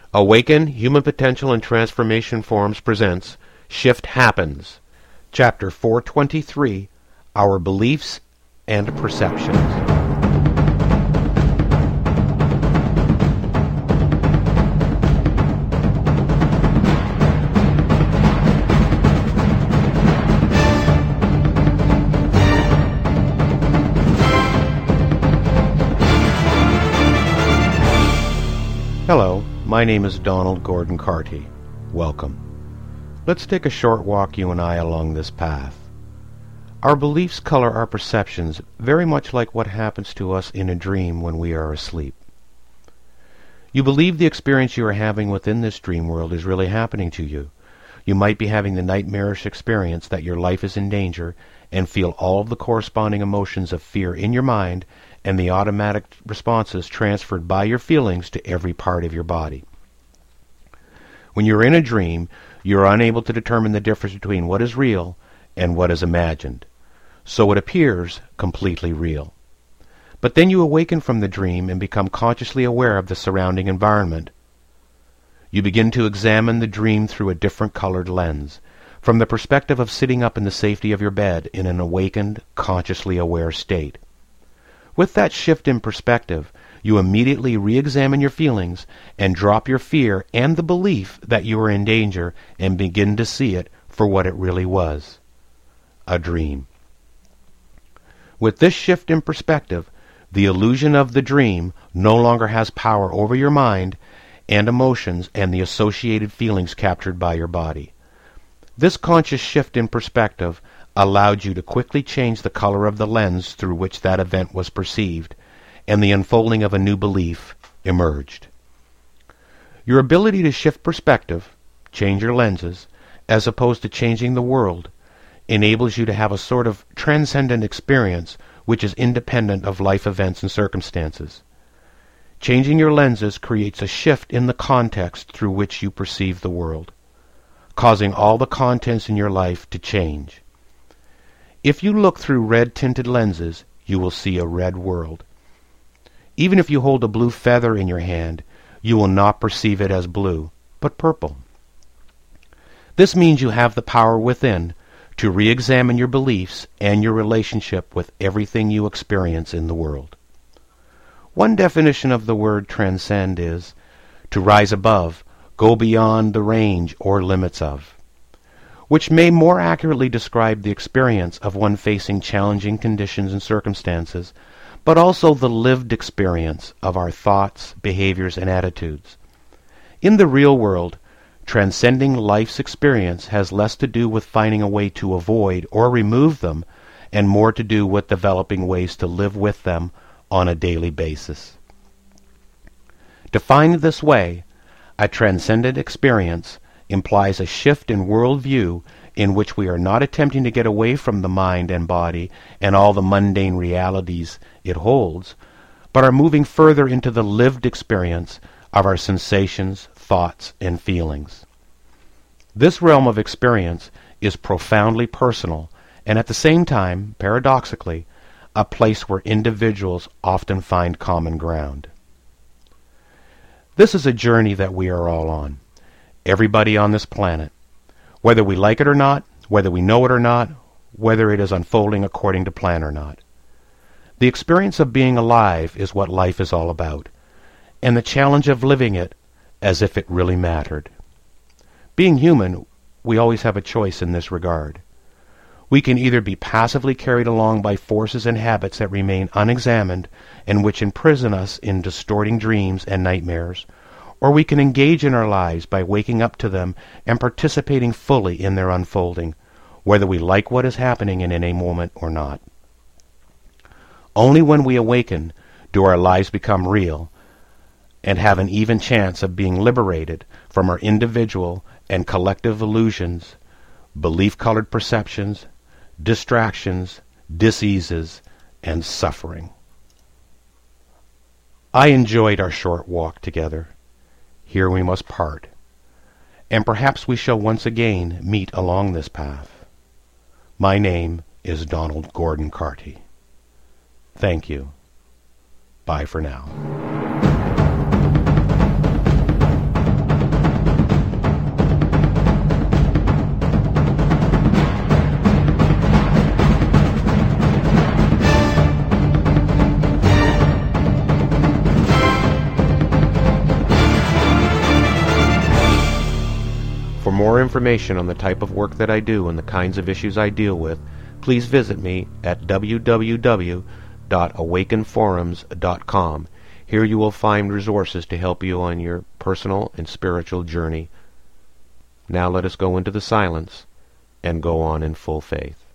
Awaken Human Potential and Transformation Forums presents Shift Happens, Chapter 423, Our Beliefs and Perceptions. Hello, my name is Donald Gordon Carty. Welcome. Let's take a short walk, you and I, along this path. Our beliefs color our perceptions very much like what happens to us in a dream when we are asleep. You believe the experience you are having within this dream world is really happening to you. You might be having the nightmarish experience that your life is in danger and feel all of the corresponding emotions of fear in your mind and the automatic responses transferred by your feelings to every part of your body. When you're in a dream, you're unable to determine the difference between what is real and what is imagined, so it appears completely real. But then you awaken from the dream and become consciously aware of the surrounding environment. You begin to examine the dream through a different colored lens, from the perspective of sitting up in the safety of your bed in an awakened, consciously aware state. With that shift in perspective, you immediately re-examine your feelings and drop your fear and the belief that you are in danger and begin to see it for what it really was, a dream. With this shift in perspective, the illusion of the dream no longer has power over your mind and emotions and the associated feelings captured by your body. This conscious shift in perspective allowed you to quickly change the color of the lens through which that event was perceived, and the unfolding of a new belief emerged. Your ability to shift perspective, change your lenses, as opposed to changing the world, enables you to have a sort of transcendent experience which is independent of life events and circumstances. Changing your lenses creates a shift in the context through which you perceive the world, causing all the contents in your life to change. If you look through red-tinted lenses, you will see a red world. Even if you hold a blue feather in your hand, you will not perceive it as blue, but purple. This means you have the power within to re-examine your beliefs and your relationship with everything you experience in the world. One definition of the word transcend is to rise above, go beyond the range or limits of, which may more accurately describe the experience of one facing challenging conditions and circumstances, but also the lived experience of our thoughts, behaviors, and attitudes. In the real world, transcending life's experience has less to do with finding a way to avoid or remove them, and more to do with developing ways to live with them on a daily basis. Defined this way, a transcendent experience implies a shift in worldview in which we are not attempting to get away from the mind and body and all the mundane realities it holds, but are moving further into the lived experience of our sensations, thoughts, and feelings. This realm of experience is profoundly personal and at the same time, paradoxically, a place where individuals often find common ground. This is a journey that we are all on. Everybody on this planet, whether we like it or not, whether we know it or not, whether it is unfolding according to plan or not. The experience of being alive is what life is all about, and the challenge of living it as if it really mattered. Being human, we always have a choice in this regard. We can either be passively carried along by forces and habits that remain unexamined and which imprison us in distorting dreams and nightmares, or we can engage in our lives by waking up to them and participating fully in their unfolding, whether we like what is happening in any moment or not. Only when we awaken do our lives become real and have an even chance of being liberated from our individual and collective illusions, belief-colored perceptions, distractions, diseases, and suffering. I enjoyed our short walk together. Here we must part, and perhaps we shall once again meet along this path. My name is Donald Gordon Carty. Thank you. Bye for now. more information on the type of work that I do and the kinds of issues I deal with, please visit me at www.awakenforums.com. Here you will find resources to help you on your personal and spiritual journey. Now let us go into the silence and go on in full faith.